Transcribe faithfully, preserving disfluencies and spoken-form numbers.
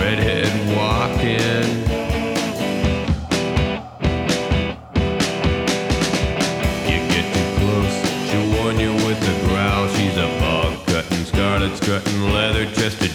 redhead walking. You get too close, she'll warn you with a growl. She's a bog cutting, scarlet strutting, leather chested